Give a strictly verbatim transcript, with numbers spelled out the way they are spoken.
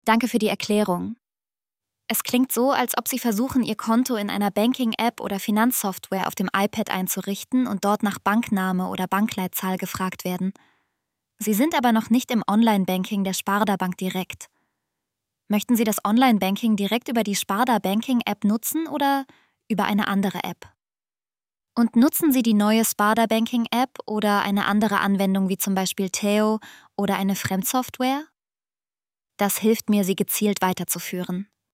Danke für die Erklärung. Es klingt so, als ob Sie versuchen, Ihr Konto in einer Banking-App oder Finanzsoftware auf dem iPad einzurichten und dort nach Bankname oder Bankleitzahl gefragt werden. Sie sind aber noch nicht im Online-Banking der Sparda Bank direkt. Möchten Sie das Online-Banking direkt über die Sparda Banking-App nutzen oder über eine andere App? Und nutzen Sie die neue Sparda Banking-App oder eine andere Anwendung wie zum Beispiel Theo oder eine Fremdsoftware? Das hilft mir, Sie gezielt weiterzuführen.